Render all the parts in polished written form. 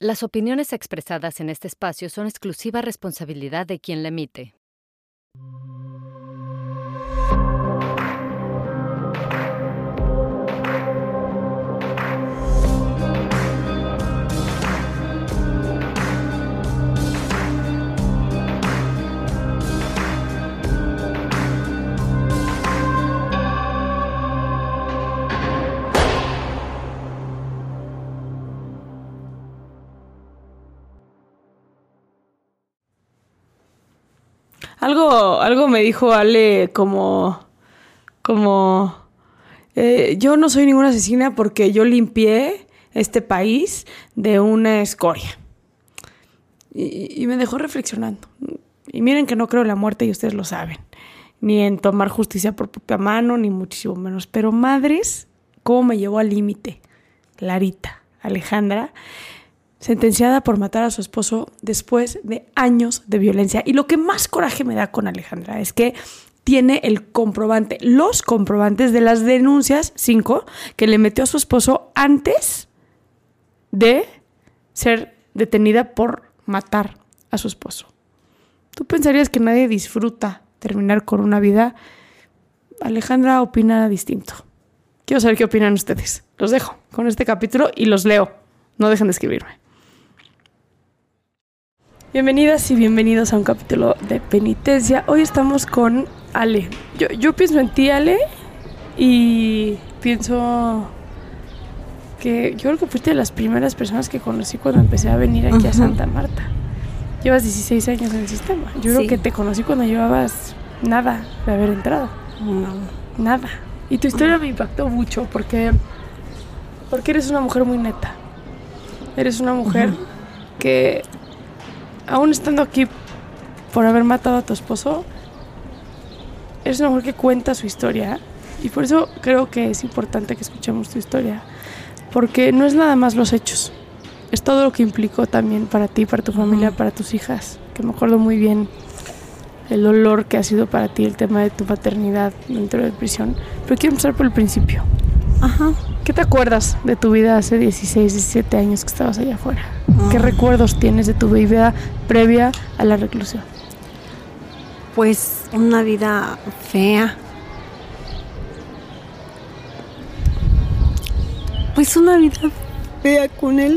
Las opiniones expresadas en este espacio son exclusiva responsabilidad de quien la emite. Algo me dijo Ale como yo no soy ninguna asesina porque yo limpié este país de una escoria. Y me dejó reflexionando. Y miren que no creo en la muerte y ustedes lo saben. Ni en tomar justicia por propia mano, ni muchísimo menos. Pero madres, ¿cómo me llevó al límite? Larita, Alejandra, sentenciada por matar a su esposo después de años de violencia. Y lo que más coraje me da con Alejandra es que tiene los comprobantes de las denuncias, 5, que le metió a su esposo antes de ser detenida por matar a su esposo. ¿Tú pensarías que nadie disfruta terminar con una vida? Alejandra opina distinto. Quiero saber qué opinan ustedes. Los dejo con este capítulo y los leo. No dejen de escribirme. Bienvenidas y bienvenidos a un capítulo de Penitencia. Hoy estamos con Ale. Yo pienso en ti, Ale, y pienso que yo creo que fuiste de las primeras personas que conocí cuando empecé a venir aquí a Santa Marta. Llevas 16 años en el sistema. Yo creo que te conocí cuando llevabas nada de haber entrado. No. Nada. Y tu historia me impactó mucho porque eres una mujer muy neta. Eres una mujer que, aún estando aquí por haber matado a tu esposo, eres una mujer que cuenta su historia. Y por eso creo que es importante que escuchemos tu historia. Porque no es nada más los hechos. Es todo lo que implicó también para ti, para tu familia, para tus hijas. Que me acuerdo muy bien el dolor que ha sido para ti el tema de tu paternidad dentro de prisión. Pero quiero empezar por el principio. ¿Qué te acuerdas de tu vida hace 16, 17 años que estabas allá afuera? ¿Qué recuerdos tienes de tu vida previa a la reclusión? Pues una vida fea. Pues una vida fea con él.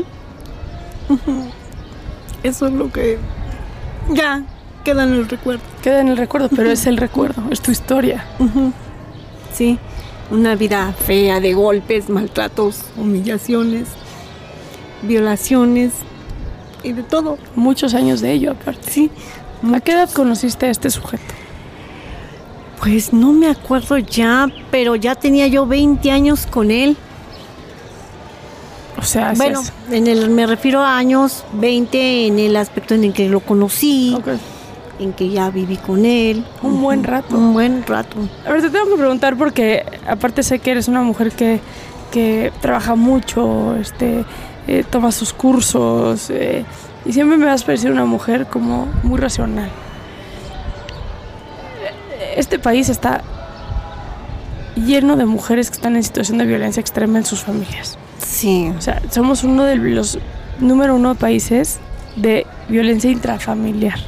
Eso es lo que ya queda en el recuerdo. Queda en el recuerdo, pero es el recuerdo, es tu historia. Sí, una vida fea de golpes, maltratos, humillaciones, violaciones y de todo. Muchos años de ello, aparte. Sí. ¿A qué edad conociste a este sujeto? Pues no me acuerdo ya, pero ya tenía yo 20 años con él. O sea, bueno, me refiero a años 20 en el aspecto en el que lo conocí, en que ya viví con él. Un buen rato. Un buen rato. A ver, te tengo que preguntar porque aparte sé que eres una mujer que trabaja mucho, toma sus cursos, y siempre me has parecido una mujer como muy racional. Este país está lleno de mujeres que están en situación de violencia extrema en sus familias. Sí. O sea, somos uno de los número 1 países de violencia intrafamiliar.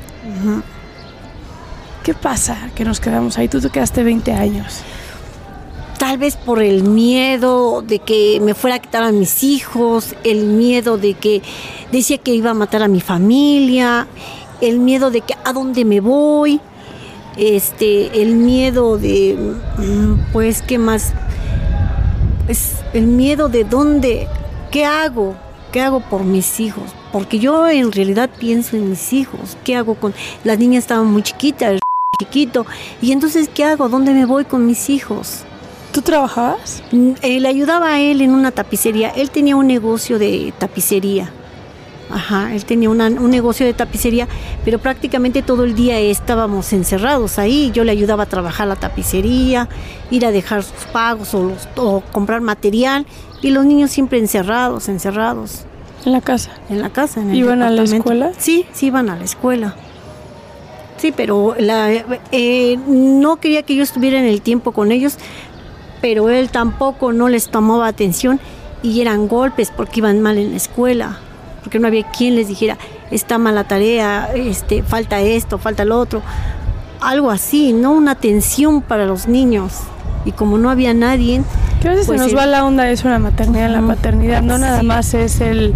¿Qué pasa que nos quedamos ahí? Tú te quedaste 20 años. Tal vez por el miedo de que me fuera a quitar a mis hijos, el miedo de que decía que iba a matar a mi familia, el miedo de que a dónde me voy, el miedo de, pues, ¿qué más? Es el miedo de dónde, ¿qué hago por mis hijos? Porque yo en realidad pienso en mis hijos. ¿Qué hago con...? Las niñas estaban muy chiquitas, chiquito. Y entonces, ¿qué hago? ¿Dónde me voy con mis hijos? ¿Tú trabajabas? Le ayudaba a él en una tapicería. Él tenía un negocio de tapicería. Él tenía un negocio de tapicería, pero prácticamente todo el día estábamos encerrados ahí. Yo le ayudaba a trabajar la tapicería, ir a dejar sus pagos o comprar material, y los niños siempre encerrados. ¿En la casa? En la casa, en el ¿Iban a la escuela? Sí, iban a la escuela. Sí, pero no quería que yo estuviera en el tiempo con ellos, pero él tampoco no les tomaba atención, y eran golpes porque iban mal en la escuela. porque no había quien les dijera, está mala tarea, falta esto, falta lo otro. Algo así, ¿no? Una atención para los niños. Y como no había nadie... Que a veces pues se nos va la onda eso en la maternidad, la paternidad. No nada más es el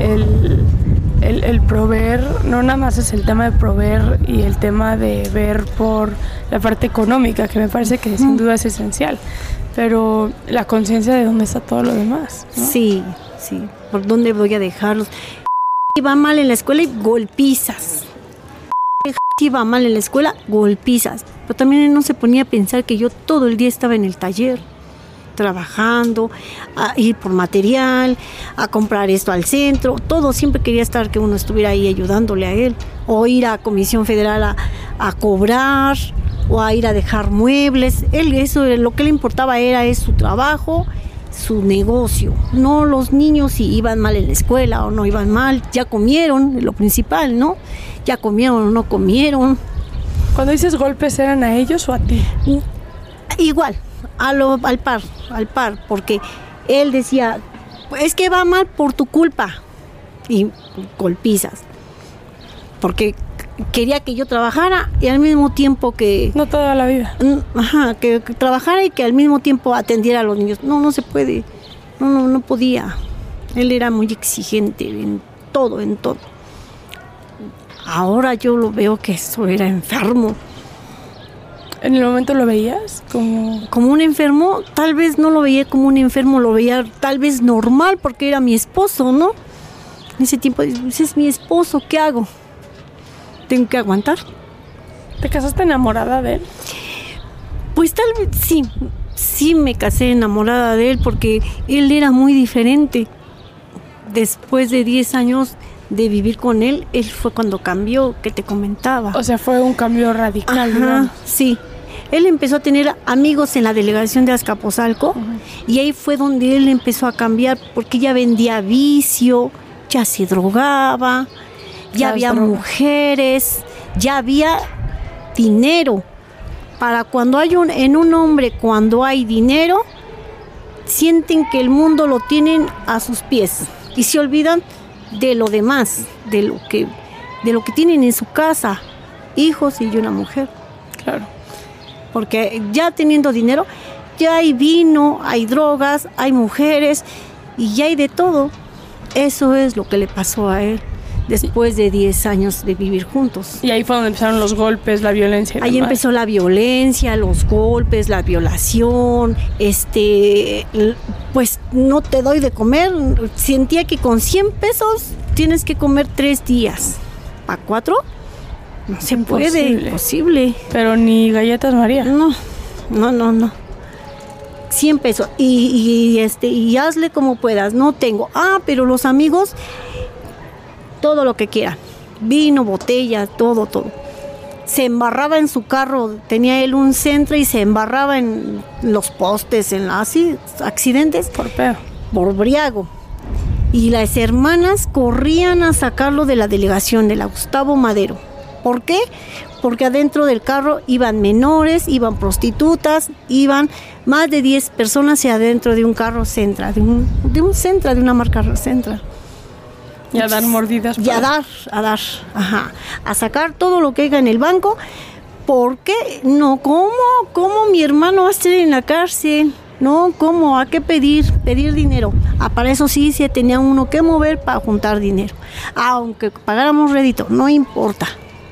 proveer, no nada más es el tema de proveer y el tema de ver por la parte económica, que me parece que sin duda es esencial, pero la conciencia de dónde está todo lo demás, ¿no? Sí, ¿por dónde voy a dejarlos? Iba mal en la escuela y golpizas. Iba mal en la escuela, golpizas. Pero también él no se ponía a pensar que yo todo el día estaba en el taller, trabajando, a ir por material, a comprar esto al centro, todo. Siempre quería estar que uno estuviera ahí ayudándole a él, o ir a Comisión Federal a cobrar, o a ir a dejar muebles. Él, eso, lo que le importaba era su trabajo, su negocio, no los niños si iban mal en la escuela o no iban mal, ya comieron, lo principal, ¿no? Ya comieron o no comieron. Cuando dices golpes, ¿eran a ellos o a ti? Igual, al par, porque él decía, es que va mal por tu culpa, y golpizas, porque quería que yo trabajara y al mismo tiempo que... No toda la vida. Que trabajara y que al mismo tiempo atendiera a los niños. No se puede, no podía. Él era muy exigente en todo. Ahora yo lo veo que eso era enfermo. ¿En el momento lo veías como un enfermo? Tal vez no lo veía como un enfermo, lo veía tal vez normal porque era mi esposo, ¿no? En ese tiempo, ese es mi esposo, ¿qué hago? Tengo que aguantar. ¿Te casaste enamorada de él? Pues tal vez sí me casé enamorada de él porque él era muy diferente. Después de 10 años de vivir con él fue cuando cambió, que te comentaba. O sea, fue un cambio radical, ¿no? Sí. Él empezó a tener amigos en la delegación de Azcapotzalco, y ahí fue donde él empezó a cambiar porque ya vendía vicio, ya se drogaba, ya había mujeres, ya había dinero. Para cuando en un hombre, cuando hay dinero, sienten que el mundo lo tienen a sus pies y se olvidan de lo demás, de lo que tienen en su casa, hijos y una mujer. Claro. Porque ya teniendo dinero, ya hay vino, hay drogas, hay mujeres y ya hay de todo. Eso es lo que le pasó a él después de 10 años de vivir juntos. Y ahí fue donde empezaron los golpes, la violencia. Ahí empezó la violencia, los golpes, la violación, pues no te doy de comer. Sentía que con 100 pesos tienes que comer 3 días. ¿Para 4? No se puede, imposible. Pero ni galletas María. No. 100 pesos. Y hazle como puedas. No tengo. Pero los amigos, todo lo que quieran. Vino, botella, todo. Se embarraba en su carro. Tenía él un Sentra y se embarraba en los postes, accidentes. Por pedo. Por briago. Y las hermanas corrían a sacarlo de la delegación de la Gustavo Madero. ¿Por qué? Porque adentro del carro iban menores, iban prostitutas, iban más de 10 personas y adentro de un carro Sentra, de un Sentra, de una marca Sentra. Y a dar mordidas. Y a dar, a sacar todo lo que haya en el banco. ¿Por qué? No, ¿cómo mi hermano va a estar en la cárcel? No, ¿cómo? ¿A qué pedir? Pedir dinero. Para eso sí se tenía uno que mover para juntar dinero. Aunque pagáramos rédito, no importa.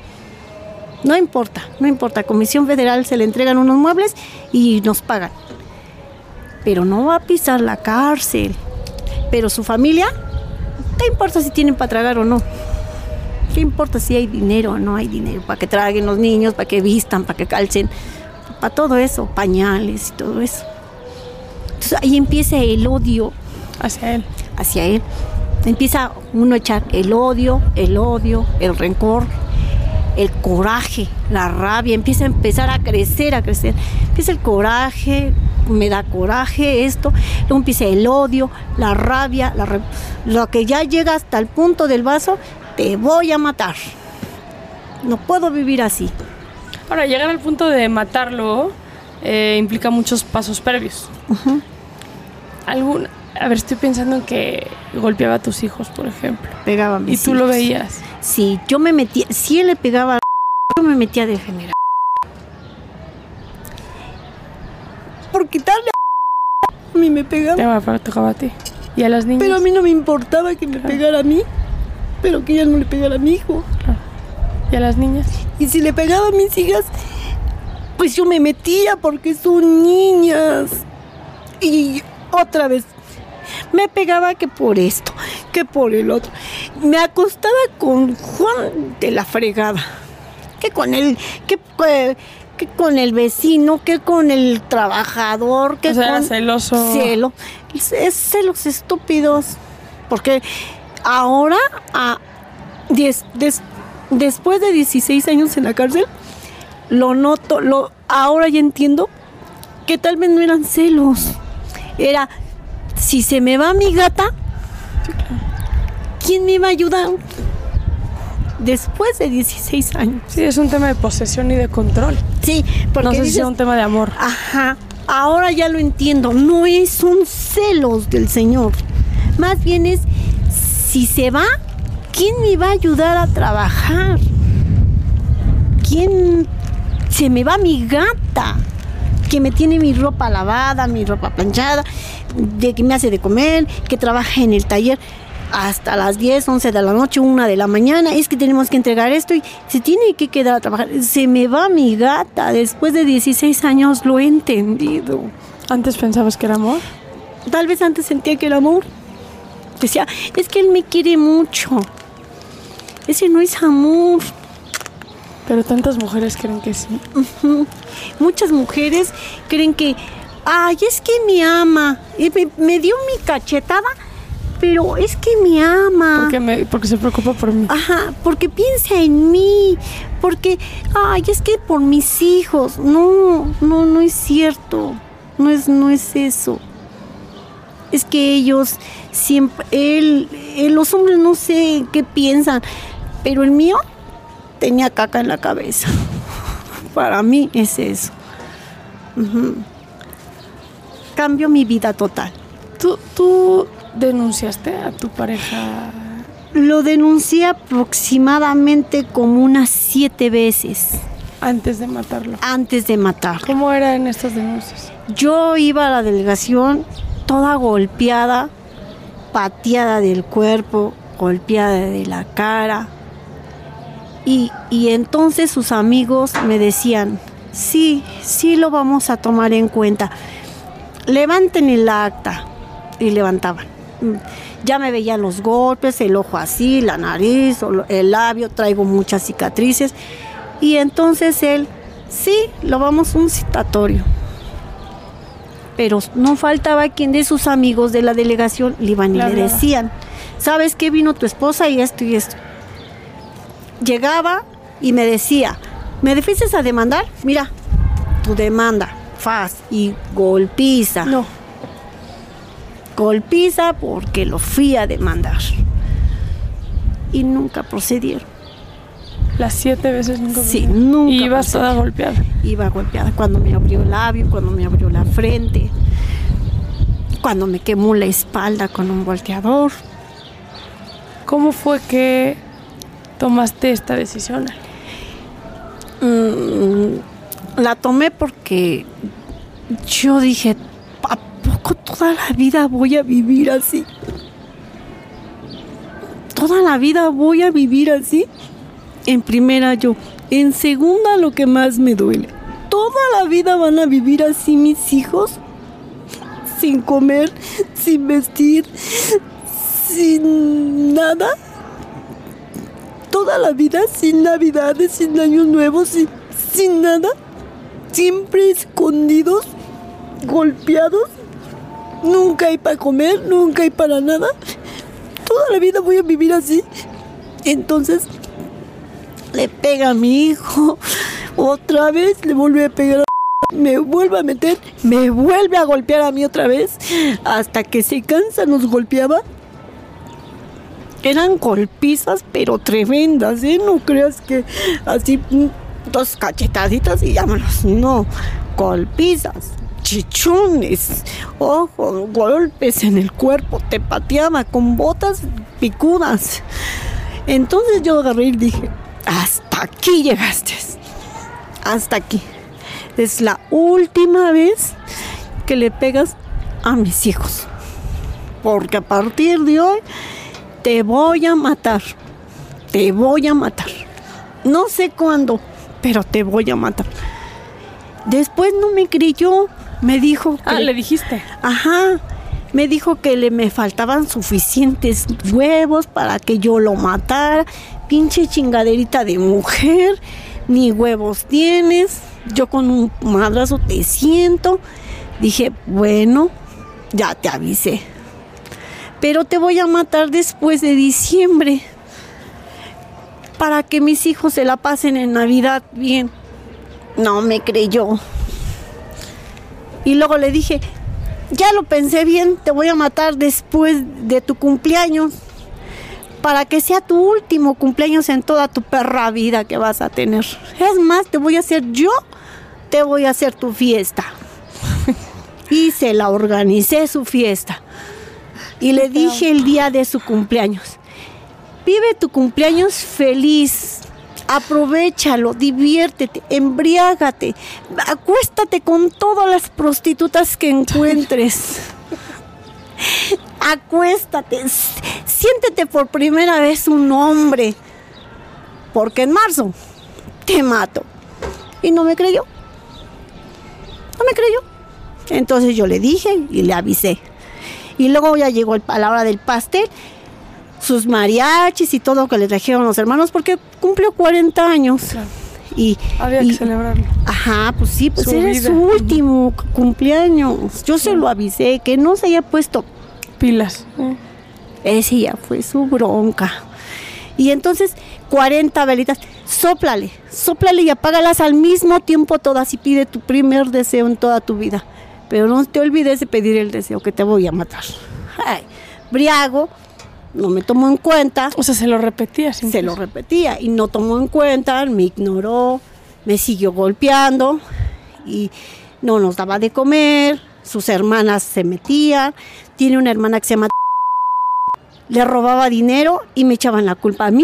A Comisión Federal se le entregan unos muebles y nos pagan. Pero no va a pisar la cárcel. Pero su familia, ¿qué importa si tienen para tragar o no? ¿Qué importa si hay dinero o no hay dinero? Para que traguen los niños, para que vistan, para que calcen, para todo eso, pañales y todo eso. Entonces ahí empieza el odio hacia él. Empieza uno a echar el odio, el rencor, el coraje, la rabia, empieza a crecer. Empieza el coraje, me da coraje esto, luego empieza el odio, la rabia, lo que ya llega hasta el punto del vaso, te voy a matar. No puedo vivir así. Ahora, llegar al punto de matarlo implica muchos pasos previos. A ver, estoy pensando en que golpeaba a tus hijos, por ejemplo. Pegaba a mis ¿Y tú lo hijos. veías? Sí, yo me metía, si él le pegaba, yo me metía a defender. Por quitarle a mí me pegaba. Te tocaba a ti. ¿Y a las niñas? Pero a mí no me importaba que me pegara a mí, pero que ella no le pegara a mi hijo. Claro. ¿Y a las niñas? Y si le pegaba a mis hijas, pues yo me metía porque son niñas. Y otra vez, me pegaba que por esto, que por el otro. Me acostaba con Juan de la fregada. Que con él, que con el vecino, que con el trabajador, que o sea, con... era celoso. Es celos estúpidos. Porque ahora, después de 16 años en la cárcel, lo noto, ahora ya entiendo que tal vez no eran celos. Era, si se me va mi gata, ¿quién me iba a ayudar? Después de 16 años. Sí, es un tema de posesión y de control. Sí, porque no sé si dices, es un tema de amor. Ajá, ahora ya lo entiendo. No son celos del Señor. Más bien es, si se va, ¿quién me va a ayudar a trabajar? ¿Quién? Se me va mi gata, que me tiene mi ropa lavada, mi ropa planchada, de que me hace de comer, que trabaja en el taller hasta las 10, 11 de la noche, 1 de la mañana. Es que tenemos que entregar esto y se tiene que quedar a trabajar. Se me va mi gata. Después de 16 años lo he entendido. ¿Antes pensabas que era amor? Tal vez antes sentía que era amor. Decía, es que él me quiere mucho. Ese no es amor. Pero tantas mujeres creen que sí. Uh-huh. Muchas mujeres creen que, ay, es que me ama. Y me dio mi cachetada, pero es que me ama. Porque se preocupa por mí. Ajá, porque piensa en mí. Porque, ay, es que por mis hijos. No es cierto. No es eso. Es que ellos siempre, los hombres no sé qué piensan, pero el mío tenía caca en la cabeza. Para mí es eso. Uh-huh. Cambió mi vida total. ¿Tú denunciaste a tu pareja? Lo denuncié aproximadamente como unas 7 veces. Antes de matarlo. Antes de matarlo. ¿Cómo eran estas denuncias? Yo iba a la delegación toda golpeada, pateada del cuerpo, golpeada de la cara. Y entonces sus amigos me decían, sí lo vamos a tomar en cuenta. Levanten el acta. Y levantaban. Ya me veían los golpes, el ojo así, la nariz, el labio, traigo muchas cicatrices. Y entonces él, sí, lo vamos a un citatorio. Pero no faltaba quien de sus amigos de la delegación le iban y le decían, ¿sabes qué? Vino tu esposa y esto y esto. Llegaba y me decía, ¿me defiendes a demandar? Mira, tu demanda, y golpiza. No. Golpiza porque lo fui a demandar. Y nunca procedieron. Las 7 veces nunca. Sí, nunca. Y ibas toda golpeada. Iba golpeada cuando me abrió el labio, cuando me abrió la frente, cuando me quemó la espalda con un volteador. ¿Cómo fue que tomaste esta decisión? La tomé porque yo dije, ¿a poco toda la vida voy a vivir así? ¿Toda la vida voy a vivir así? En primera yo. En segunda, lo que más me duele. ¿Toda la vida van a vivir así mis hijos? Sin comer, sin vestir, sin nada. Toda la vida sin navidades, sin años nuevos, sin nada. Siempre escondidos, golpeados. Nunca hay para comer, nunca hay para nada. Toda la vida voy a vivir así. Entonces le pega a mi hijo, otra vez le vuelve a pegar, me vuelve a meter, me vuelve a golpear a mí otra vez, hasta que se cansa, nos golpeaba. Eran golpizas, pero tremendas, ¿eh? No creas que así 2 cachetaditas y vámonos, no, golpizas, chichones, ojos, golpes en el cuerpo, te pateaba con botas picudas. Entonces yo agarré y dije, hasta aquí llegaste, hasta aquí. Es la última vez que le pegas a mis hijos, porque a partir de hoy te voy a matar, te voy a matar. No sé cuándo, pero te voy a matar. Después no me creyó, me dijo que... ¿le dijiste? Ajá, me dijo que me faltaban suficientes huevos para que yo lo matara. Pinche chingaderita de mujer, ni huevos tienes, yo con un madrazo te siento. Dije, bueno, ya te avisé, pero te voy a matar después de diciembre, para que mis hijos se la pasen en Navidad bien. No me creyó. Y luego le dije, ya lo pensé bien, te voy a matar después de tu cumpleaños, para que sea tu último cumpleaños en toda tu perra vida que vas a tener. Es más, te voy a hacer tu fiesta. Y se la organicé su fiesta. Y le dije el día de su cumpleaños, vive tu cumpleaños feliz, aprovéchalo, diviértete, embriágate, acuéstate con todas las prostitutas que encuentres. Acuéstate, siéntete por primera vez un hombre, porque en marzo te mato. Y no me creyó. No me creyó. Entonces yo le dije y le avisé. Y luego ya llegó a la hora del pastel, sus mariachis y todo que le trajeron los hermanos, porque cumplió 40 años. Claro. Y había que celebrarlo. Ajá, pues sí, pues era vida. su último cumpleaños. Yo se lo avisé, que no se haya puesto pilas. Ese ya fue su bronca. Y entonces, 40 velitas, sóplale y apágalas al mismo tiempo todas y pide tu primer deseo en toda tu vida. Pero no te olvides de pedir el deseo, que te voy a matar. Ay, briago, no me tomó en cuenta. O sea, se lo repetía. Se lo repetía y no tomó en cuenta, me ignoró, me siguió golpeando y no nos daba de comer. Sus hermanas se metían. Tiene una hermana que se llama... Le robaba dinero y me echaban la culpa a mí.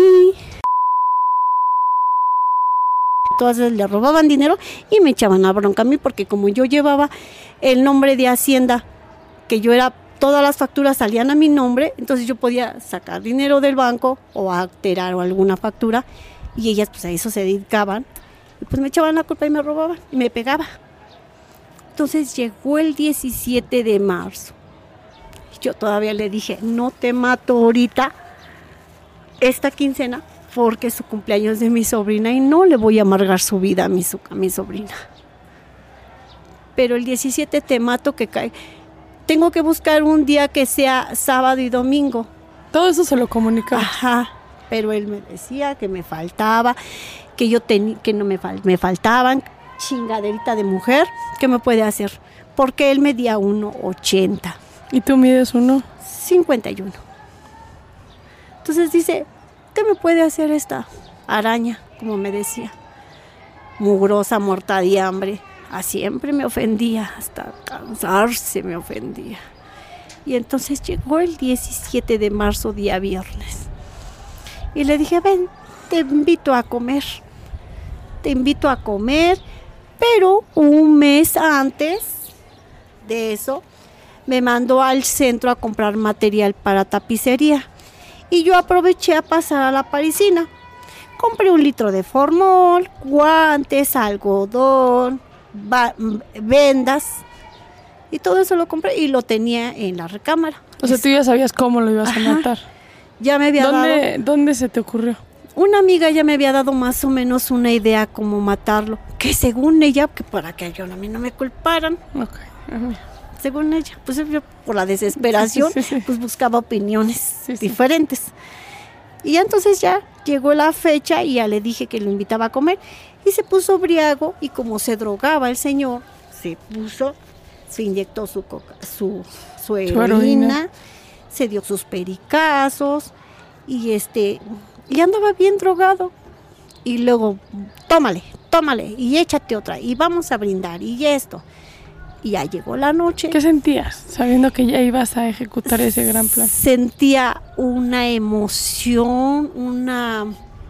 Todas le robaban dinero y me echaban la bronca a mí, porque como yo llevaba el nombre de Hacienda, que yo era, todas las facturas salían a mi nombre, entonces yo podía sacar dinero del banco o alterar o alguna factura, y ellas pues a eso se dedicaban, y pues me echaban la culpa y me robaban y me pegaba. Entonces llegó el 17 de marzo. Yo todavía le dije, no te mato ahorita, esta quincena, porque es su cumpleaños de mi sobrina y no le voy a amargar su vida a mi sobrina. Pero el 17 te mato, que cae. Tengo que buscar un día que sea sábado y domingo. Todo eso se lo comunicaba. Ajá, pero él me decía que me faltaba, que no me faltaban, chingaderita de mujer, ¿qué me puede hacer? Porque él medía 1.80. ¿Y tú mides 51. Entonces dice, ¿qué me puede hacer esta araña? Como me decía, mugrosa, muerta de hambre. Siempre me ofendía, hasta cansarse me ofendía. Y entonces llegó el 17 de marzo, día viernes. Y le dije, ven, te invito a comer. Pero un mes antes de eso, me mandó al centro a comprar material para tapicería. Y yo aproveché a pasar a la parisina. Compré 1 litro de formol, guantes, algodón, vendas. Y todo eso lo compré y lo tenía en la recámara. O sea, tú ya sabías cómo lo ibas a matar. Ya me había dado... ¿Dónde se te ocurrió? Una amiga ya me había dado más o menos una idea cómo matarlo. Que según ella, que para que a mí no me culparan. Ok. Según ella, pues yo por la desesperación, pues buscaba opiniones diferentes. Y entonces ya llegó la fecha y ya le dije que lo invitaba a comer. Y se puso briago y como se drogaba el señor, se inyectó su heroína, se dio sus pericazos y andaba bien drogado. Y luego, tómale y échate otra y vamos a brindar y esto. y ya llegó la noche. ¿Qué sentías sabiendo que ya ibas a ejecutar ese gran plan? Sentía una emoción, una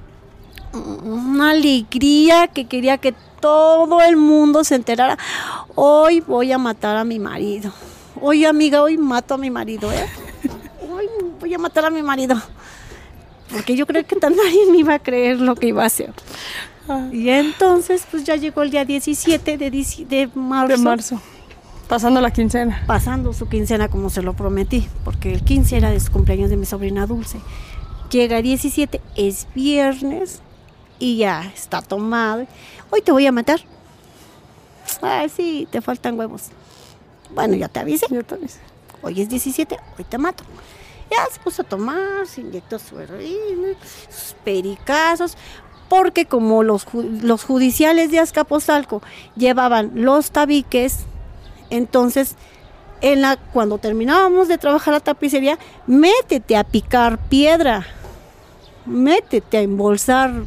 alegría que quería que todo el mundo se enterara. Hoy voy a matar a mi marido. Hoy, amiga, hoy mato a mi marido, ¿eh? Hoy voy a matar a mi marido. Porque yo creo que nadie me iba a creer lo que iba a hacer. Y entonces, pues ya llegó el día 17 de marzo. De marzo. Pasando la quincena. Pasando su quincena como se lo prometí, porque el 15 era de su cumpleaños de mi sobrina Dulce. Llega 17, es viernes y ya está tomado. Hoy te voy a matar. Ay, sí, te faltan huevos. Bueno, ya te avisé. Ya te avisé. Hoy es 17, hoy te mato. Ya se puso a tomar, se inyectó su heroína, sus pericazos, porque como los judiciales de Azcapotzalco llevaban los tabiques, entonces cuando terminábamos de trabajar la tapicería, métete a picar piedra, métete a embolsar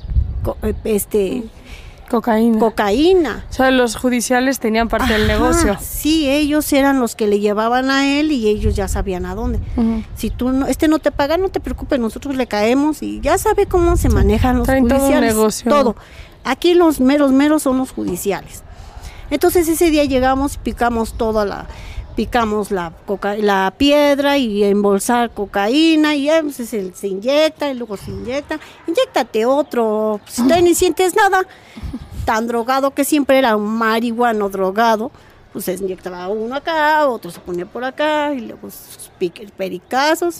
cocaína. O sea, los judiciales tenían parte del negocio. Sí, ellos eran los que le llevaban a él y ellos ya sabían a dónde. Si tú no te paga, no te preocupes, nosotros le caemos y ya sabe cómo se manejan los judiciales. Todo un negocio. Todo. Aquí los meros son los judiciales. Entonces ese día llegamos y picamos picamos la piedra y embolsar cocaína y entonces se inyecta y luego se inyecta. Inyéctate otro, si tú ni sientes nada. Tan drogado que siempre era un marihuano drogado, pues se inyectaba uno acá, otro se ponía por acá y luego sus pericazos.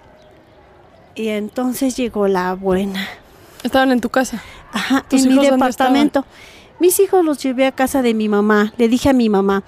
Y entonces llegó la buena. ¿Estaban en tu casa? Ajá, en mi departamento. Mis hijos los llevé a casa de mi mamá. Le dije a mi mamá,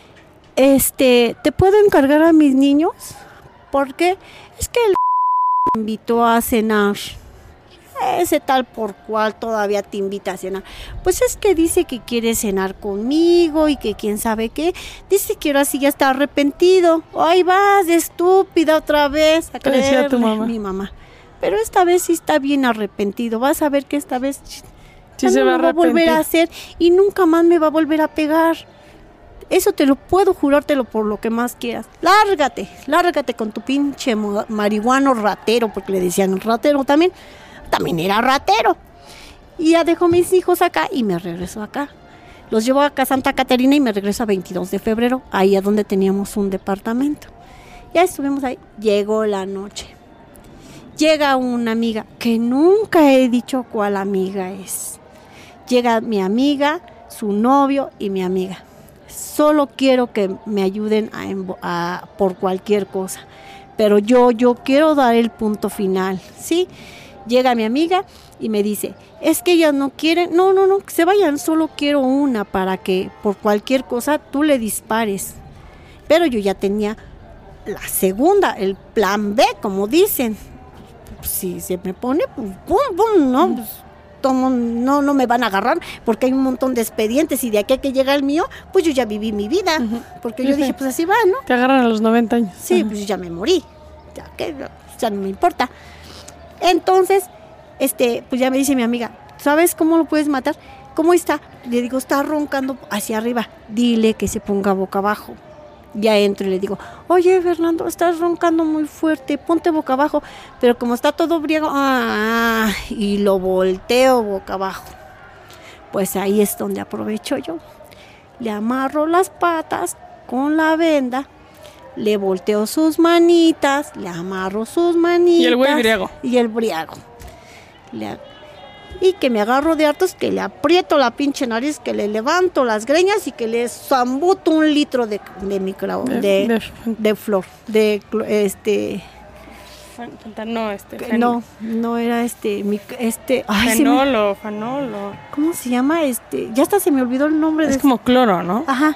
¿te puedo encargar a mis niños? Porque es que el me invitó a cenar. Ese tal por cual todavía te invita a cenar. Pues es que dice que quiere cenar conmigo y que quién sabe qué. Dice que ahora sí ya está arrepentido. Ay, vas de estúpida otra vez a creerle. Decía tu mamá. Mi mamá. Pero esta vez sí está bien arrepentido. Vas a ver que esta vez sí se va a volver a hacer y nunca más me va a volver a pegar. Eso te lo puedo jurártelo por lo que más quieras. Lárgate con tu pinche marihuano ratero, porque le decían ratero también era ratero. Y ya dejó mis hijos acá y me regresó acá. Los llevo acá a Santa Catarina y me regreso a 22 de febrero, ahí a donde teníamos un departamento. Ya estuvimos ahí, llegó la noche. Llega una amiga, que nunca he dicho cuál amiga es. Llega mi amiga, su novio y mi amiga. Solo quiero que me ayuden por cualquier cosa. Pero yo quiero dar el punto final, ¿sí? Llega mi amiga y me dice, es que ellas no quieren, no, que se vayan, solo quiero una para que por cualquier cosa tú le dispares. Pero yo ya tenía la segunda, el plan B, como dicen. Si se me pone, pues, pum, no, pues, no me van a agarrar porque hay un montón de expedientes y de aquí a que llega el mío, pues yo ya viví mi vida. Porque yo dije, pues así va, ¿no? Te agarran a los 90 años. Sí, pues ya me morí, ya no me importa. Entonces, pues ya me dice mi amiga, ¿sabes cómo lo puedes matar? ¿Cómo está? Le digo, está roncando hacia arriba. Dile que se ponga boca abajo. Ya entro y le digo, oye, Fernando, estás roncando muy fuerte, ponte boca abajo. Pero como está todo briago, y lo volteo boca abajo. Pues ahí es donde aprovecho yo. Le amarro las patas con la venda. Le volteo sus manitas, le amarro sus manitas. Y el güey briago. Y el briago. Y que me agarro de hartos, que le aprieto la pinche nariz, que le levanto las greñas y que le zambuto 1 litro de flor. No era fanol. ¿Cómo se llama? Ya hasta se me olvidó el nombre. Es como cloro, ¿no? Ajá.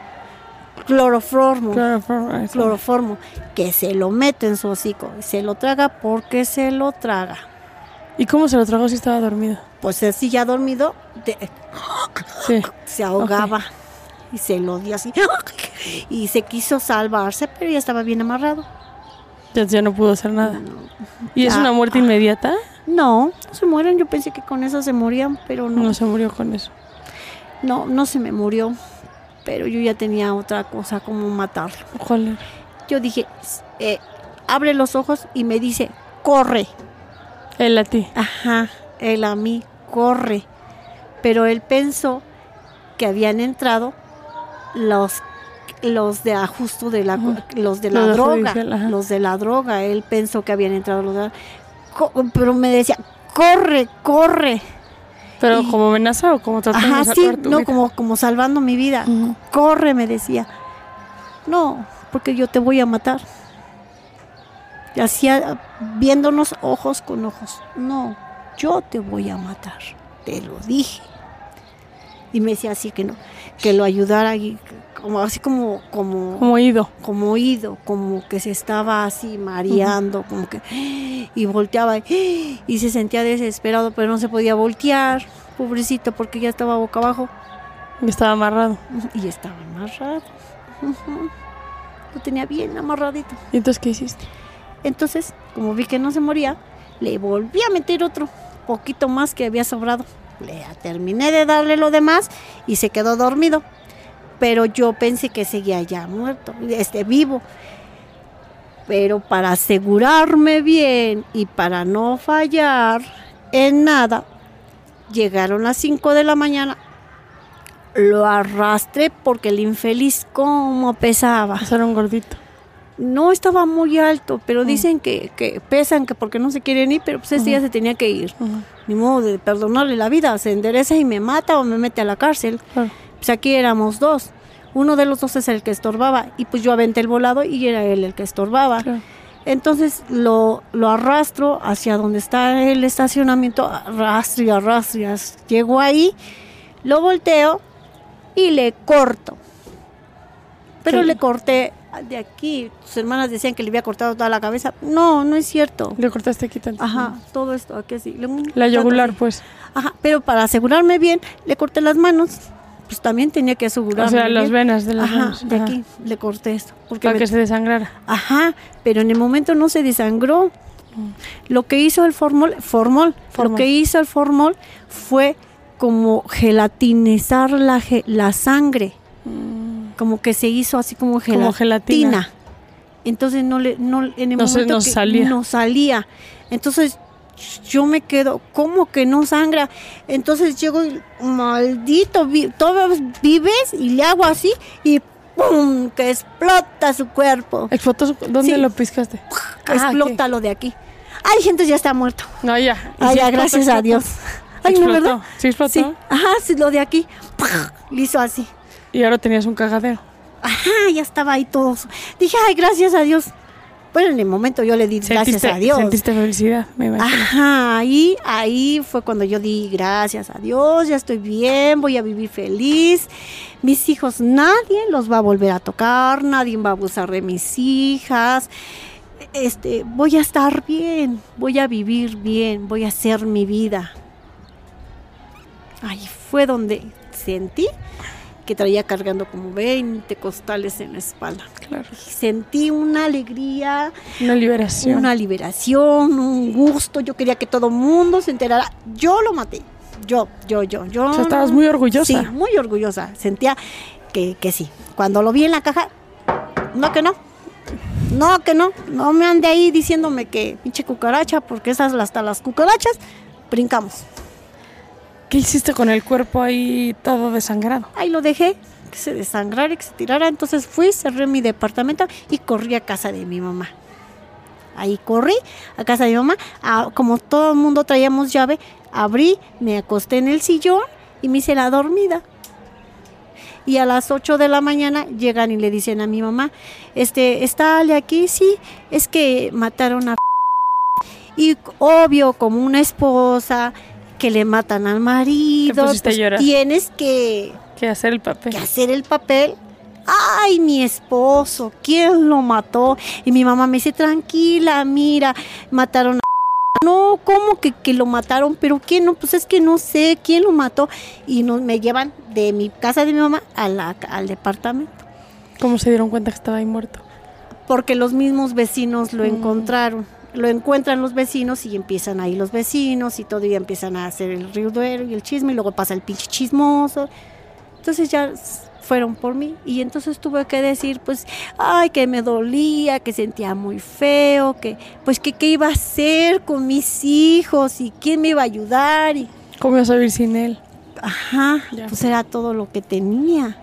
Cloroformo, que se lo meto en su hocico, se lo traga porque se lo traga. ¿Y cómo se lo tragó si estaba dormido? Pues así ya dormido, sí. Se ahogaba, okay. Y se lo dio así, y se quiso salvarse, pero ya estaba bien amarrado. Ya no pudo hacer nada. No. ¿Y es una muerte inmediata? No se mueren, yo pensé que con eso se morían, pero no. No se murió con eso. No se me murió. pero yo ya tenía otra cosa como matarlo. Ojalá. Yo dije, abre los ojos y me dice, corre. Él a ti. Ajá, él a mí, corre. Pero él pensó que habían entrado los de justo de la, los de la droga, judicial, los de la droga. Él pensó que habían entrado los de la, pero me decía, corre, corre. Pero como amenaza o como tratando de salvar tu vida. Como salvando mi vida. Corre, me decía. No, porque yo te voy a matar. Y hacía viéndonos ojos con ojos. No, yo te voy a matar. Te lo dije. Y me decía así que no, que lo ayudara y como ido, como que se estaba así mareando, como que y volteaba y se sentía desesperado, pero no se podía voltear, pobrecito, porque ya estaba boca abajo. Y estaba amarrado. Y estaba amarrado. Lo tenía bien amarradito. ¿Y entonces qué hiciste? Entonces, como vi que no se moría, le volví a meter otro poquito más que había sobrado. Le terminé de darle lo demás y se quedó dormido. Pero yo pensé que seguía ya muerto, vivo. Pero para asegurarme bien y para no fallar en nada, llegaron las 5 de la mañana. Lo arrastré porque el infeliz como pesaba. Era un gordito. No estaba muy alto, pero dicen que pesan, que porque no se quieren ir, pero pues ese día se tenía que ir. Ni modo de perdonarle la vida, se endereza y me mata o me mete a la cárcel. Pues aquí éramos dos. Uno de los dos es el que estorbaba y pues yo aventé el volado y era él el que estorbaba. Entonces lo arrastro hacia donde está el estacionamiento, arrastro. Llego ahí, lo volteo y le corto. Pero le corté de aquí. Sus hermanas decían que le había cortado toda la cabeza. No, no es cierto. Le cortaste aquí tanto. Ajá, todo esto aquí así. La yugular, pues. Ajá, pero para asegurarme bien, le corté las manos. Pues también tenía que asegurarme. O sea, bien. las venas de las manos. De aquí le corté esto. Para que se desangrara. Ajá, pero en el momento no se desangró. Lo que hizo el formol. Lo que hizo el formol fue como gelatinizar la sangre. Como que se hizo así como gelatina. Entonces en el momento no salía. Entonces yo me quedo, ¿cómo que no sangra? Entonces llego y, maldito, todos vives, y le hago así y ¡pum! Que explota su cuerpo. ¿Explotó dónde lo piscaste? Explota lo de aquí. Ay, gente, ya está muerto. No, ya. Ay, ya, gracias a Dios. Ay, no, ¿verdad? ¿Sí explotó? Sí. Ajá, sí, lo de aquí. Le hizo así. Y ahora tenías un cagadero. Ajá, ya estaba ahí todo. Dije, ay, gracias a Dios. Bueno, en el momento yo le di gracias a Dios. Sentiste felicidad, me imagino. Ajá, ahí fue cuando yo di gracias a Dios, ya estoy bien, voy a vivir feliz. Mis hijos, nadie los va a volver a tocar, nadie va a abusar de mis hijas. Voy a estar bien, voy a vivir bien, voy a hacer mi vida. Ahí fue donde sentí que traía cargando como 20 costales en la espalda. Claro. Sentí una alegría. Una liberación, un gusto. Yo quería que todo el mundo se enterara. Yo lo maté. Yo. O sea, estabas muy orgullosa. Sí, muy orgullosa. Sentía que sí. Cuando lo vi en la caja, no que no. No me ande ahí diciéndome que pinche cucaracha, porque hasta las cucarachas brincamos. ¿Qué hiciste con el cuerpo ahí todo desangrado? Ahí lo dejé, que se desangrara y que se tirara. Entonces fui, cerré mi departamento y corrí a casa de mi mamá. Ahí corrí a casa de mi mamá. Como todo el mundo traíamos llave, abrí, me acosté en el sillón y me hice la dormida. Y a las 8 de la mañana llegan y le dicen a mi mamá, ¿está Ale aquí? Sí, es que mataron a... Y obvio, como una esposa... que le matan al marido, pues tienes que hacer el papel. Ay, mi esposo, ¿quién lo mató? Y mi mamá me dice, tranquila, mira, mataron a... No, ¿cómo que lo mataron? ¿Pero quién? No, pues es que no sé quién lo mató. Y me llevan de mi casa de mi mamá al departamento. ¿Cómo se dieron cuenta que estaba ahí muerto? Porque los mismos vecinos lo encontraron. Lo encuentran los vecinos y empiezan ahí los vecinos y todo, y empiezan a hacer el ruidero y el chisme, y luego pasa el pinche chismoso. Entonces ya fueron por mí. Y entonces tuve que decir, pues, ay, que me dolía, que sentía muy feo, que, pues, que qué iba a hacer con mis hijos y quién me iba a ayudar. Y, ¿Cómo ibas a vivir sin él? ajá, Ya. pues era todo lo que tenía.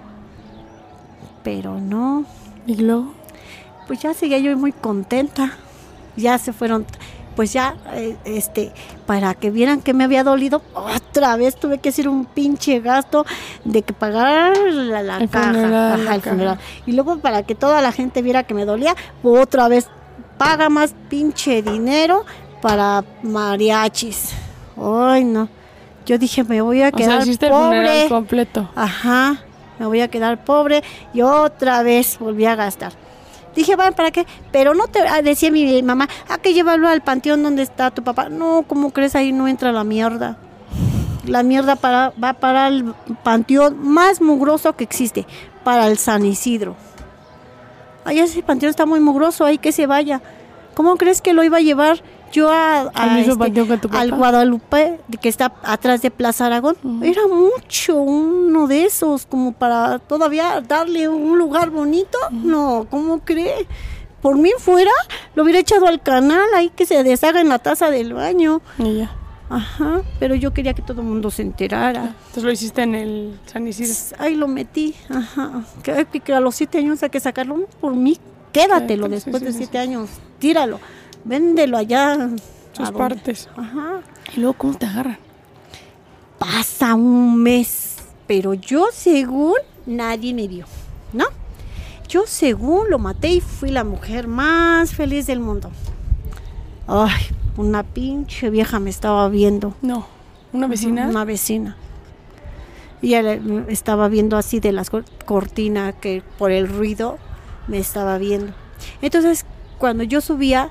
Pero no, ¿Y luego? pues ya seguía yo muy contenta. Ya se fueron, pues ya, para que vieran que me había dolido, otra vez tuve que hacer un pinche gasto de que pagar la El caja, funeral, ajá, la el caja. funeral. Y luego para que toda la gente viera que me dolía, otra vez paga más pinche dinero para mariachis. Ay, no. Yo dije, me voy a O sea, quedar hiciste el funeral pobre. completo. Ajá, me voy a quedar pobre y otra vez volví a gastar. Dije, bueno, ¿para qué? Pero no te, decía mi mamá, que llévalo al panteón donde está tu papá. No, ¿cómo crees? Ahí no entra la mierda. La mierda va para el panteón más mugroso que existe, para el San Isidro. Allá ese panteón está muy mugroso, ahí que se vaya. ¿Cómo crees que lo iba a llevar yo ¿Al mismo panteón que tu papá? al Guadalupe, que está atrás de Plaza Aragón? Era mucho, uno de esos, como para todavía darle un lugar bonito. No, ¿cómo cree? Por mí fuera, lo hubiera echado al canal, ahí que se deshaga en la taza del baño. Y ya. Ajá, pero yo quería que todo el mundo se enterara. Entonces lo hiciste en el San Isidro. Ahí lo metí, ajá. Que a los 7 años hay que sacarlo. No, por mí, quédatelo Sí, después sí, de sí, 7 años. Tíralo, véndelo allá. Sus ¿a dónde? partes. Ajá. ¿Y luego cómo te agarran? Pasa un mes, pero yo según nadie me vio, ¿no? Yo según lo maté y fui la mujer más feliz del mundo. Ay, una pinche vieja me estaba viendo. No. ¿Una vecina? Una vecina. Y ella estaba viendo así de las cortinas, que por el ruido me estaba viendo. Entonces, cuando yo subía,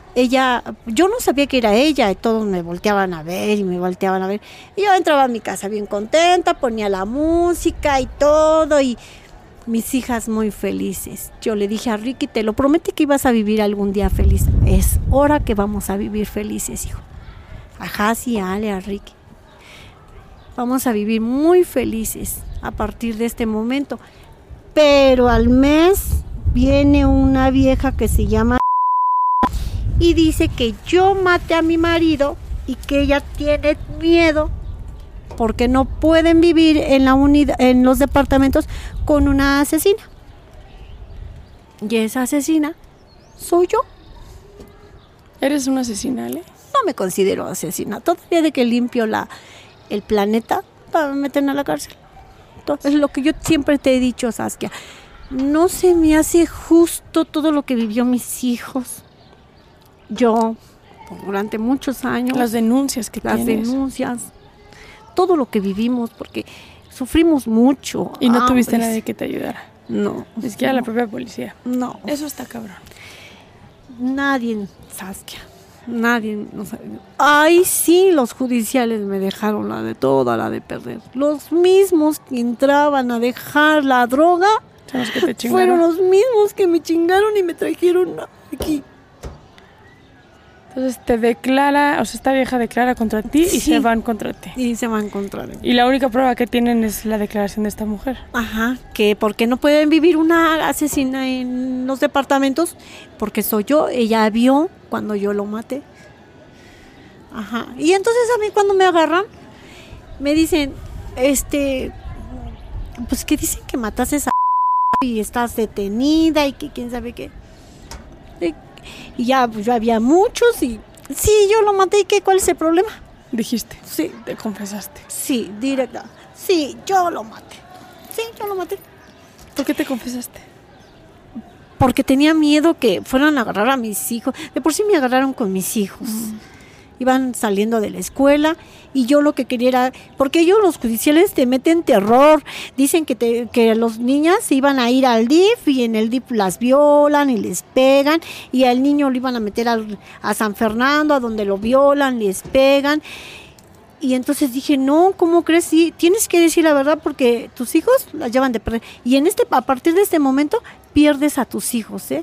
yo no sabía que era ella, y todos me volteaban a ver y me volteaban a ver. Y yo entraba a mi casa bien contenta, ponía la música y todo, y mis hijas muy felices. Yo le dije a Ricky, te lo prometí que ibas a vivir algún día feliz. Es hora que vamos a vivir felices, hijo. A Hasi, a Ale, a Ricky. Vamos a vivir muy felices a partir de este momento. Pero al mes viene una vieja que se llama y dice que yo maté a mi marido y que ella tiene miedo porque no pueden vivir en la unidad, en los departamentos con una asesina. Y esa asesina soy yo. ¿Eres una asesina, Ale? No me considero asesina. Todavía de que limpio el planeta, me meten a la cárcel. Es lo que yo siempre te he dicho, Saskia. No se me hace justo todo lo que vivió mis hijos. Yo, durante muchos años. Las denuncias que Las tienes. denuncias. Todo lo que vivimos, porque sufrimos mucho. Y no tuviste hambres. nadie que te ayudara. No. Ni siquiera la propia policía. No. Eso está cabrón. Nadie, Saskia. Nadie. Ay, sí, los judiciales me dejaron la de perder. Los mismos que entraban a dejar la droga Son los que te chingaron. fueron los mismos que me chingaron y me trajeron aquí. Entonces te declara, o sea, esta vieja declara contra ti y Sí. se van contra ti. Y se va a encontrar. Y la única prueba que tienen es la declaración de esta mujer. Ajá, que porque no pueden vivir una asesina en los departamentos, porque soy yo, ella vio cuando yo lo maté. Ajá, y entonces a mí cuando me agarran, me dicen, pues que dicen que mataste a esa y estás detenida y que quién sabe qué. Y ya, pues ya había muchos y sí, yo lo maté y ¿qué? ¿Cuál es el problema? Dijiste, Sí, te confesaste. sí, directa. Sí, yo lo maté. Sí, yo lo maté. ¿Por qué te confesaste? Porque tenía miedo que fueran a agarrar a mis hijos. De por sí me agarraron con mis hijos. Iban saliendo de la escuela y yo lo que quería era, porque ellos los judiciales te meten terror, dicen que los niñas se iban a ir al DIF y en el DIF las violan y les pegan y al niño lo iban a meter a San Fernando, a donde lo violan, les pegan. Y entonces dije, no, ¿cómo crees? Sí, tienes que decir la verdad porque tus hijos las llevan de perder. Y a partir de este momento pierdes a tus hijos, ¿eh?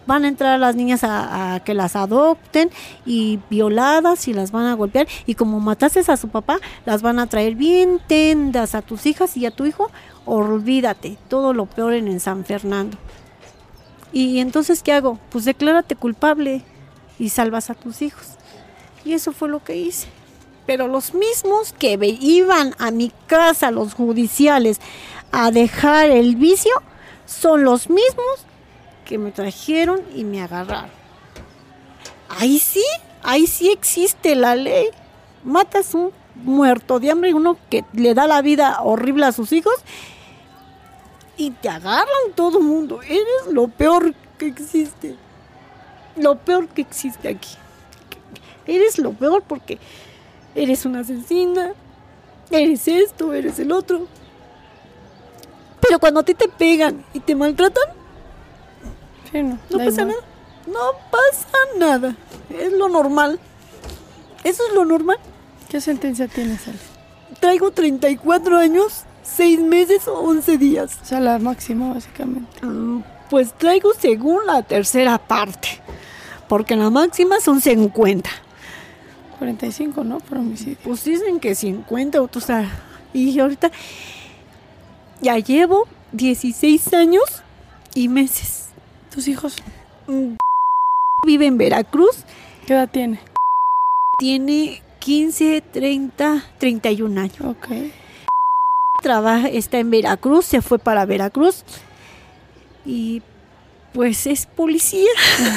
van a entrar las niñas a que las adopten y violadas y las van a golpear, y como mataste a su papá, las van a traer bien tendas a tus hijas y a tu hijo, olvídate, todo lo peor en San Fernando. Y entonces, ¿qué hago? Pues declárate culpable y salvas a tus hijos. Y eso fue lo que hice. Pero los mismos que iban a mi casa, los judiciales, a dejar el vicio, son los mismos que me trajeron y me agarraron. Ahí sí existe la ley. Matas un muerto de hambre, uno que le da la vida horrible a sus hijos, y te agarran todo el mundo. Eres lo peor que existe. Lo peor que existe aquí. Eres lo peor porque eres una asesina, eres esto, eres el otro. Pero cuando a ti te pegan y te maltratan, Sí, no pasa nada. No pasa nada. Es lo normal. Eso es lo normal. ¿Qué sentencia tienes, Ale? Traigo 34 años, 6 meses o 11 días. O sea, la máxima, básicamente. Pues traigo según la tercera parte, porque la máxima son 50. 45, ¿no? Por homicidio. Pues dicen que 50, o sea, y ahorita ya llevo 16 años y meses. ¿Tus hijos? Vive en Veracruz. ¿Qué edad tiene? Tiene 15, 30, 31 años. Ok. Está en Veracruz, se fue para Veracruz y pues es policía.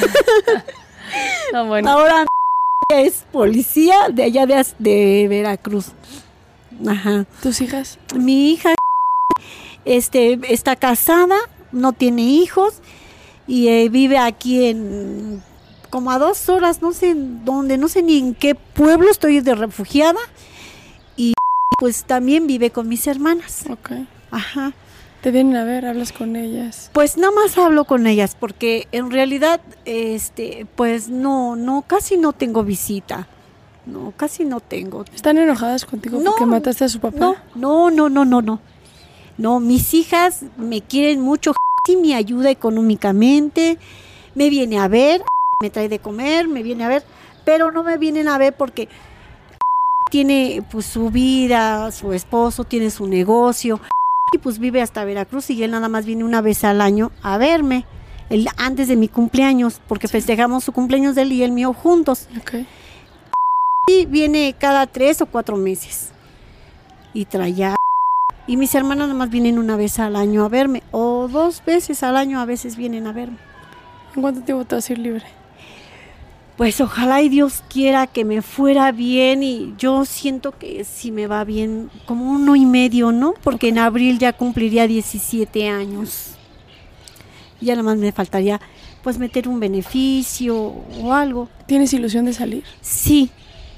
No, bueno. Ahora es policía de allá de Veracruz. Ajá. ¿Tus hijas? Mi hija está casada, no tiene hijos y vive aquí como a 2 horas, no sé en dónde, no sé ni en qué pueblo, estoy de refugiada, y pues también vive con mis hermanas. Ok. Ajá. ¿Te vienen a ver? ¿Hablas con ellas? Pues nada más hablo con ellas porque en realidad pues no, casi no tengo visita. No, casi no tengo. ¿Están enojadas contigo porque mataste a su papá? No. No, mis hijas me quieren mucho, sí me ayuda económicamente, me viene a ver, me trae de comer, me viene a ver, pero no me vienen a ver porque tiene pues su vida, su esposo tiene su negocio y pues vive hasta Veracruz y él nada más viene una vez al año a verme, antes de mi cumpleaños, porque festejamos su cumpleaños de él y el mío juntos. Ok. Y viene cada 3 o 4 meses y trae. Y mis hermanas nada más vienen una vez al año a verme, o 2 veces al año a veces vienen a verme. ¿En cuánto tiempo te vas a ir libre? Pues ojalá y Dios quiera que me fuera bien, y yo siento que si me va bien, como 1 año y medio, ¿no? Porque en abril ya cumpliría 17 años. Ya nada más me faltaría pues meter un beneficio o algo. ¿Tienes ilusión de salir? Sí,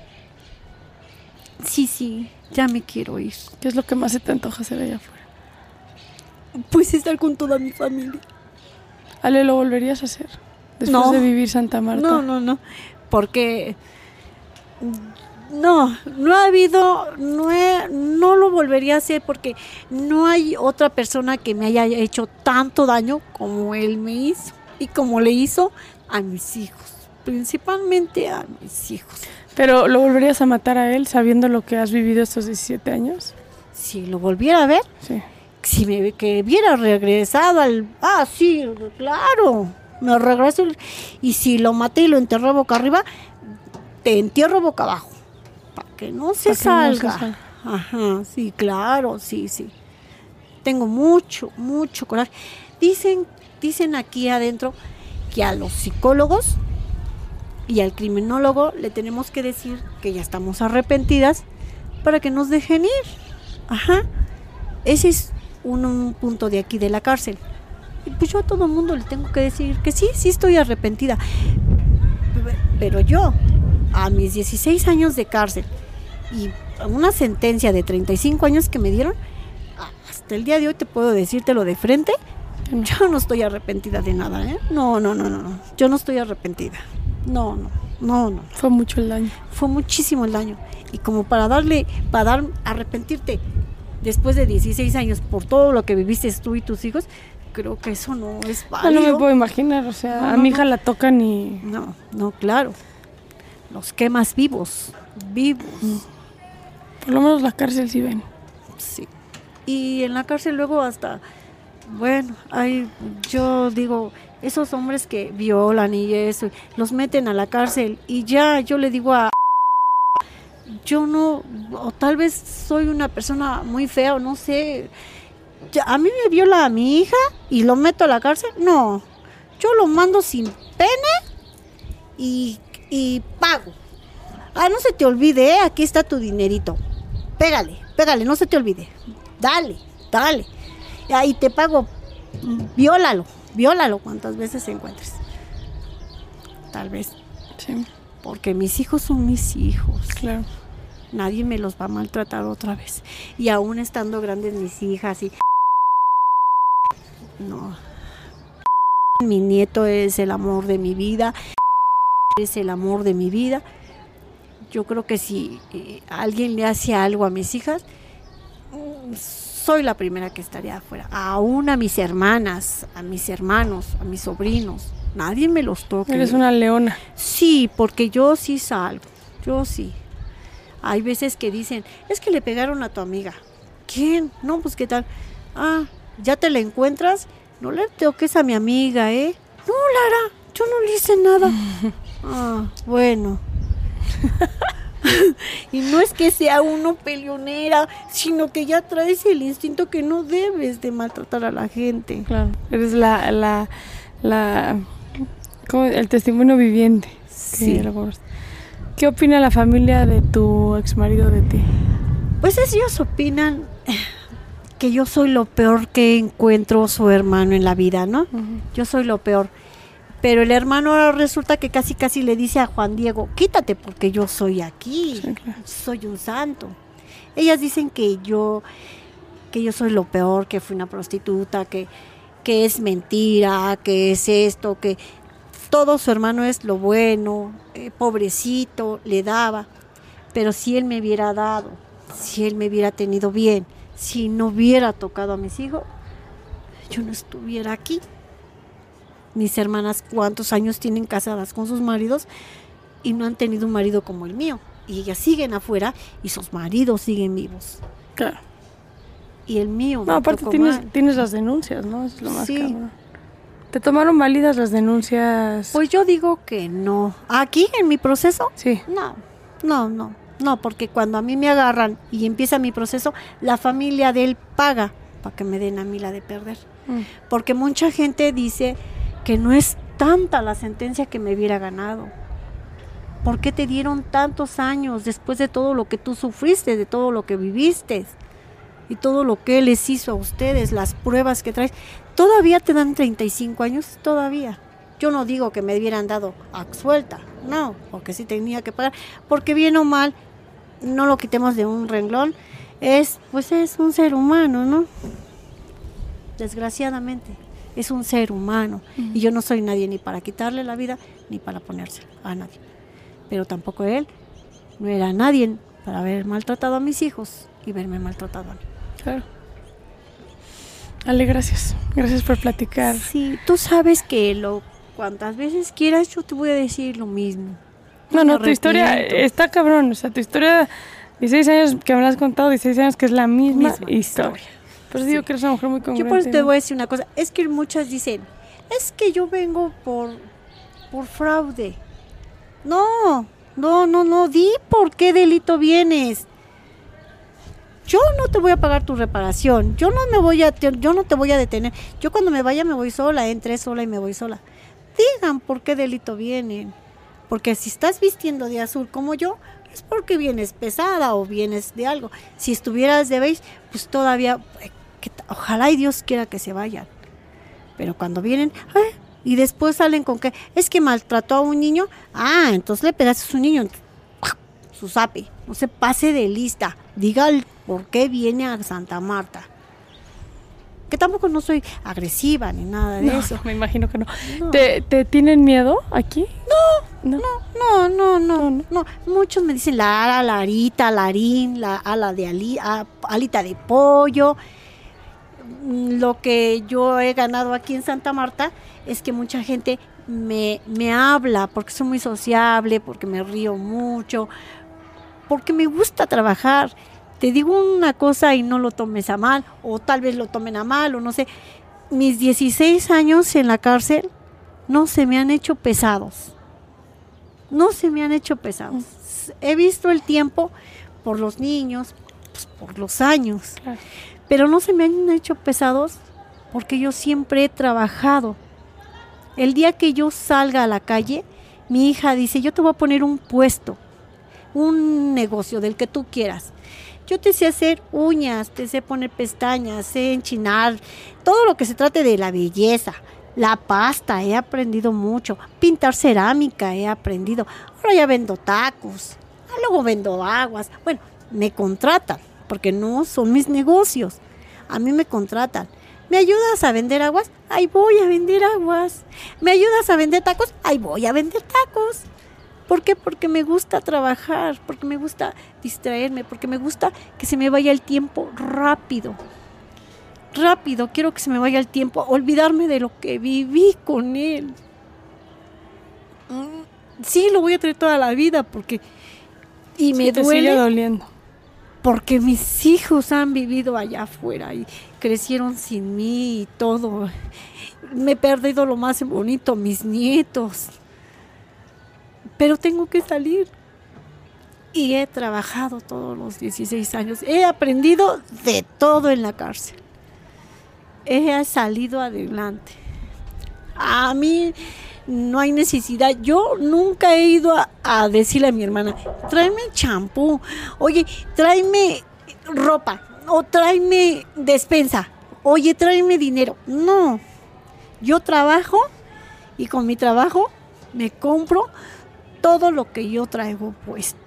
ya me quiero ir. ¿Qué es lo que más se te antoja hacer allá afuera? Pues estar con toda mi familia. Ale, ¿lo volverías a hacer? Después de vivir Santa Marta. No, porque no ha habido, no lo volvería a hacer porque no hay otra persona que me haya hecho tanto daño como él me hizo y como le hizo a mis hijos, principalmente a mis hijos. ¿Pero lo volverías a matar a él sabiendo lo que has vivido estos 17 años? Si lo volviera a ver, sí. Si que hubiera regresado sí, claro, me regreso, y si lo maté y lo enterré boca arriba, te entierro boca abajo, para que no se salga. Ajá, sí, claro, sí. Tengo mucho coraje. Dicen aquí adentro que a los psicólogos y al criminólogo le tenemos que decir que ya estamos arrepentidas para que nos dejen ir. Ajá. Ese es un punto de aquí de la cárcel. Y pues yo a todo el mundo le tengo que decir que sí estoy arrepentida. Pero yo, a mis 16 años de cárcel y una sentencia de 35 años que me dieron, hasta el día de hoy te puedo decírtelo de frente, yo no estoy arrepentida de nada, ¿eh? No. Yo no estoy arrepentida. No. Fue mucho el daño. Fue muchísimo el daño. Y como para arrepentirte después de 16 años por todo lo que viviste tú y tus hijos, creo que eso no es No, válido. no me puedo imaginar, o sea, a mi hija la tocan y... No, claro. Los quemas vivos. Por lo menos la cárcel sí ven. Sí. Y en la cárcel luego hasta, bueno, yo digo, esos hombres que violan y eso, los meten a la cárcel y ya, yo le digo yo no, o tal vez soy una persona muy fea o no sé, a mí me viola a mi hija y lo meto a la cárcel, no, yo lo mando sin pena y pago. No se te olvide, aquí está tu dinerito, pégale, no se te olvide, dale, y te pago, viólalo cuantas veces encuentres, tal vez, Sí, porque mis hijos son mis hijos, claro. nadie me los va a maltratar otra vez, y aún estando grandes mis hijas, y no, mi nieto es el amor de mi vida, yo creo que si alguien le hace algo a mis hijas, soy la primera que estaría afuera, aún a mis hermanas, a mis hermanos, a mis sobrinos, nadie me los toque. Eres una leona. Sí, porque yo sí salgo, yo sí. Hay veces que dicen, es que le pegaron a tu amiga. ¿Quién? No, pues qué tal. ¿Ya te la encuentras? No le toques a mi amiga, ¿eh? No, Lara, yo no le hice nada. Bueno. Y no es que sea uno peleonera, sino que ya traes el instinto que no debes de maltratar a la gente. Claro, eres ¿cómo? El testimonio viviente. Sí. ¿Qué opina la familia de tu exmarido de ti? Pues ellos opinan que yo soy lo peor que encuentro su hermano en la vida, ¿no? Uh-huh. Yo soy lo peor. Pero el hermano ahora resulta que casi le dice a Juan Diego, quítate porque yo soy aquí, Sí, claro. soy un santo. Ellas dicen que yo soy lo peor, que fui una prostituta, que es mentira, que es esto, que todo su hermano es lo bueno, pobrecito, le daba. Pero si él me hubiera dado, si él me hubiera tenido bien, si no hubiera tocado a mis hijos, yo no estuviera aquí. Mis hermanas, ¿cuántos años tienen casadas con sus maridos y no han tenido un marido como el mío? Y ellas siguen afuera y sus maridos siguen vivos. Claro. Y el mío No, me aparte tocó tienes las denuncias, ¿no? Eso es lo más Sí. cabrón. ¿Te tomaron válidas las denuncias? Pues yo digo que no. ¿Aquí en mi proceso? Sí. No, porque cuando a mí me agarran y empieza mi proceso, la familia de él paga para que me den a mí la de perder. Porque mucha gente dice que no es tanta la sentencia que me hubiera ganado. ¿Por qué te dieron tantos años después de todo lo que tú sufriste, de todo lo que viviste y todo lo que él les hizo a ustedes, las pruebas que traes? ¿Todavía te dan 35 años? Todavía. Yo no digo que me hubieran dado absuelta, no, porque sí tenía que pagar, porque bien o mal, no lo quitemos de un renglón, es un ser humano, ¿no? Desgraciadamente. Es un ser humano. Uh-huh. Y yo no soy nadie ni para quitarle la vida ni para ponérsela a nadie. Pero tampoco él no era nadie para haber maltratado a mis hijos y verme maltratado a mí. Claro. Ale, gracias. Gracias por platicar. Sí, tú sabes que cuantas veces quieras yo te voy a decir lo mismo. No, tu historia está cabrón. O sea, tu historia, 16 años que me la has contado, 16 años que es la misma historia. Pues digo que eres una mujer muy congruente. Yo por eso te voy a decir una cosa, es que muchas dicen, es que yo vengo por fraude. No, di por qué delito vienes. Yo no te voy a pagar tu reparación, yo no te voy a detener. Yo cuando me vaya me voy sola, entré sola y me voy sola. Digan por qué delito vienen. Porque si estás vistiendo de azul como yo, es porque vienes pesada o vienes de algo. Si estuvieras de beige, pues todavía... ojalá y Dios quiera que se vayan. Pero cuando vienen, y después salen con que es que maltrató a un niño, entonces le pegaste a su niño, su zape, no se pase de lista, diga el por qué viene a Santa Marta. Que tampoco no soy agresiva ni nada de eso. No, me imagino que no. ¿Te tienen miedo aquí? No. Muchos me dicen Lara, Larita, Larín, la ala de alita de pollo. lo que yo he ganado aquí en Santa Marta es que mucha gente me habla porque soy muy sociable, porque me río mucho, porque me gusta trabajar. Te digo una cosa y no lo tomes a mal, o tal vez lo tomen a mal, o no sé. Mis 16 años en la cárcel no se me han hecho pesados. No se me han hecho pesados. He visto el tiempo por los niños, pues, por los años, claro, pero no se me han hecho pesados porque yo siempre he trabajado. El día que yo salga a la calle, mi hija dice, yo te voy a poner un puesto, un negocio del que tú quieras. Yo te sé hacer uñas, te sé poner pestañas, sé enchinar, todo lo que se trate de la belleza. La pasta, he aprendido mucho. Pintar cerámica, he aprendido. Ahora ya vendo tacos, luego vendo aguas. Bueno, me contratan, porque no son mis negocios. A mí me contratan. ¿Me ayudas a vender aguas? Ahí voy a vender aguas. ¿Me ayudas a vender tacos? Ahí voy a vender tacos. ¿Por qué? Porque me gusta trabajar, porque me gusta distraerme, porque me gusta que se me vaya el tiempo rápido. Rápido, quiero que se me vaya el tiempo, olvidarme de lo que viví con él. Sí, lo voy a tener toda la vida porque... Y me duele. Sigue doliendo. Porque mis hijos han vivido allá afuera y crecieron sin mí y todo. Me he perdido lo más bonito, mis nietos. Pero tengo que salir. Y he trabajado todos los 16 años. He aprendido de todo en la cárcel. He salido adelante. A mí no hay necesidad. Yo nunca he ido a decirle a mi hermana, tráeme champú, oye, tráeme ropa, o tráeme despensa, oye, tráeme dinero. No, yo trabajo y con mi trabajo me compro todo lo que yo traigo puesto.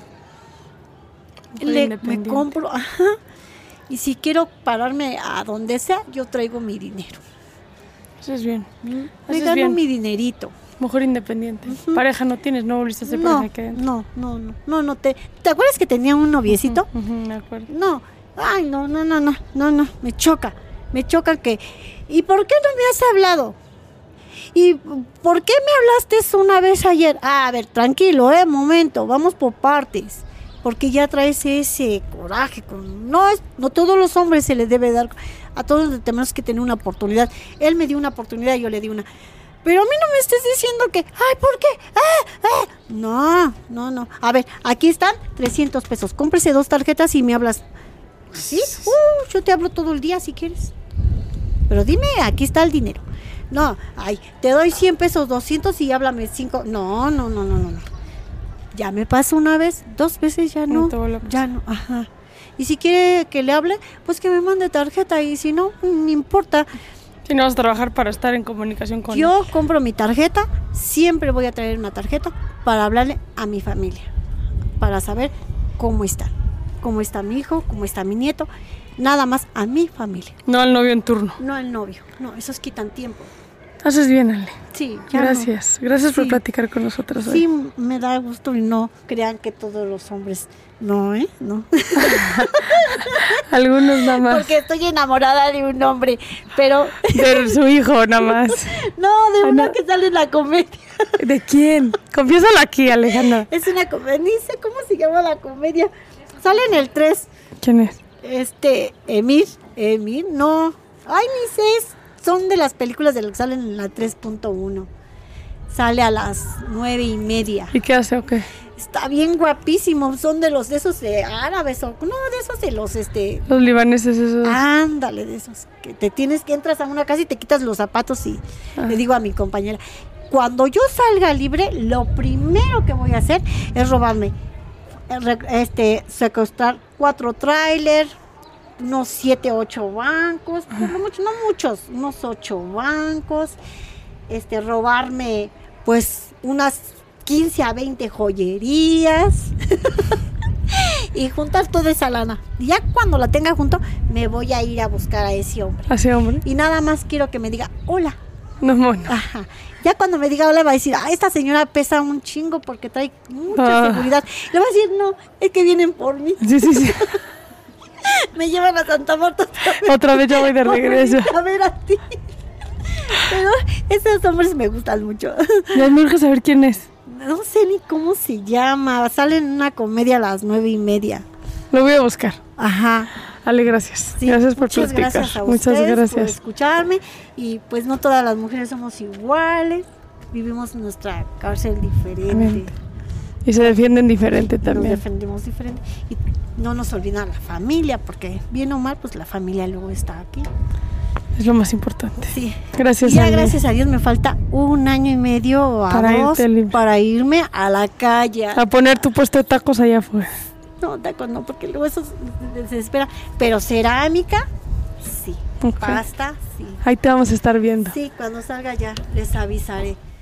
Me compro, ajá. Y si quiero pararme a donde sea, yo traigo mi dinero. Eso es bien. Me gano mi dinerito. Mujer independiente. Uh-huh. Pareja no tienes, no volviste a ser pareja que No. ¿Te acuerdas que tenía un noviecito? Me acuerdo. No. Ay, no. Me choca que... ¿Y por qué no me has hablado? ¿Y por qué me hablaste una vez ayer? A ver, tranquilo, momento, vamos por partes. Porque ya traes ese coraje. No todos los hombres se les debe dar, a todos tenemos que tener una oportunidad. Él me dio una oportunidad, yo le di una. Pero a mí no me estés diciendo que, ay, ¿por qué? No. A ver, aquí están 300 pesos. Cómprese 2 tarjetas y me hablas. ¿Sí? Yo te hablo todo el día si quieres. Pero dime, aquí está el dinero. No, ay, te doy 100 pesos, 200 y háblame 5. No. Ya me pasó una vez, 2 veces ya no. Ya no, ajá. Y si quiere que le hable, pues que me mande tarjeta y si no, no importa. Si no vas a trabajar para estar en comunicación con él. Yo compro mi tarjeta, siempre voy a traer una tarjeta para hablarle a mi familia, para saber cómo está mi hijo, cómo está mi nieto, nada más a mi familia. No al novio en turno. No al novio, no, esos quitan tiempo. Haces bien, Ale. Sí. Gracias. No. Gracias por platicar con nosotros hoy. Sí, me da gusto y no crean que todos los hombres... No. Algunos nada más. Porque estoy enamorada de un hombre, pero... De su hijo nada más. No, de uno que sale en la comedia. ¿De quién? Confiésalo aquí, Alejandra. Es una comedia, ni sé cómo se llama la comedia. Sale en el 3. ¿Quién es? Emir, no. Ay, ni sé, son de las películas de lo que salen en la 3.1. Sale a las 9:30. ¿Y qué hace o qué? Está bien guapísimo, son de esos de árabes o no, de esos de los los libaneses esos. Ándale, de esos que entras a una casa y te quitas los zapatos y le digo a mi compañera, cuando yo salga libre, lo primero que voy a hacer es robarme secuestrar 4 trailers, unos 7, 8 bancos, por lo mucho, no muchos, unos 8 bancos, robarme pues unas 15 a 20 joyerías y juntar toda esa lana. Y ya cuando la tenga junto, me voy a ir a buscar a ese hombre. ¿A ese hombre? Y nada más quiero que me diga, hola. No, bueno. Ajá. Ya cuando me diga hola va a decir, esta señora pesa un chingo porque trae mucha seguridad. Le va a decir, no, es que vienen por mí. Sí. Me llevan a Santa Marta Otra vez ya voy de regreso. A ver a ti. Pero esos hombres me gustan mucho. Ya me urge saber quién es. No sé ni cómo se llama. Sale en una comedia a las 9:30. Lo voy a buscar. Ajá. Ale, gracias. Sí, Gracias por muchas platicar. gracias a Muchas ustedes gracias. por escucharme. Y pues no todas las mujeres somos iguales. Vivimos nuestra cárcel diferente. Y se defienden diferente Nos también. defendemos diferente. Y no nos olvida la familia, porque bien o mal, pues la familia luego está aquí. Es lo más importante. Sí. Gracias, Y ya Ale. gracias a Dios me falta 1 año y medio a Para 2 irte libre. para irme a la calle. A poner tu puesto de tacos allá afuera. No, tacos no, porque luego eso se desespera. Pero cerámica, sí. Ok. Pasta, sí. Ahí te vamos a estar viendo. Sí, cuando salga ya les avisaré.